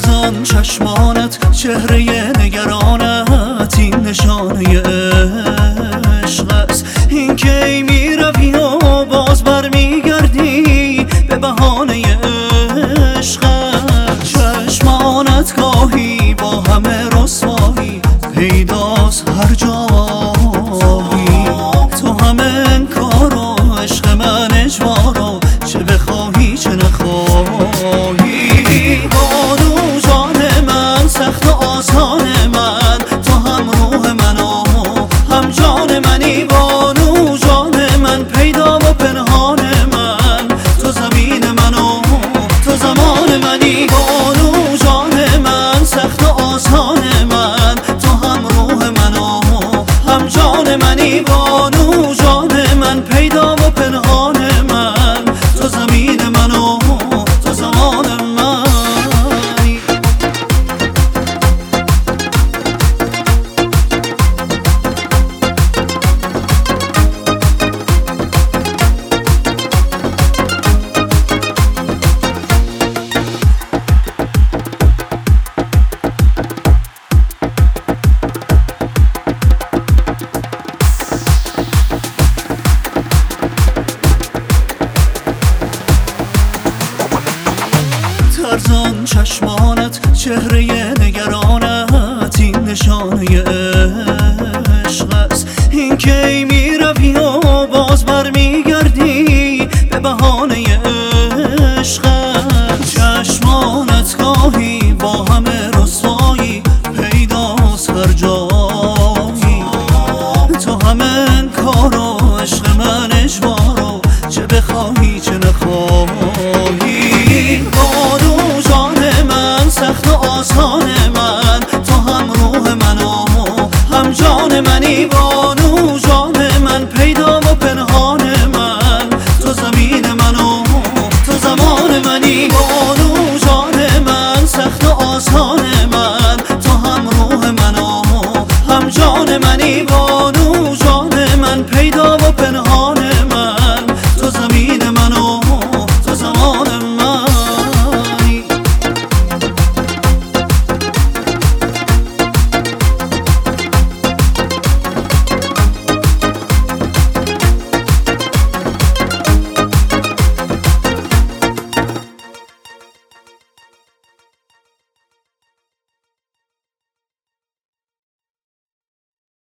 لرزان چشمانت، چهره نگرانت، این نشانه عشق است. این که ای میروی و باز برمیگردی به بهانه عشق است. چشمانت گاهی با همه رسوایی پیداست هر جایی. تو همه انکار و عشق من اجبارو، چه بخواهی چه نخواهی. بانو جان من، سخت و آسان من، تو هم روح من و هم جان منی. بانو جان من، پیدا و پنهان من، تو زمین من و تو زمان منی. بانو جان من، سخت و آسان من، تو هم روح من و هم جان منی. بانو جان من، پیدا و پنهان من، تو زمین من و تو زمان منی. لرزان چشمانت، چهره نگرانت، این نشانه عشق است. این که ای میروی و باز برمیگردی به بهانه عشق است. چشمانت گاهی با همه رسوایی پیداست هر جایی. تو همه انکار و عشق من اجبارو، چه بخواهی چه نخواهی. بانو جان من، سخت و آسان من، تو هم روح من و هم جان منی. بانو جان من، پیدا و پنهان من، تو زمین من و تو زمان منی. بانو جان من، سخت و آسان من، تو هم روح من و هم جان منی.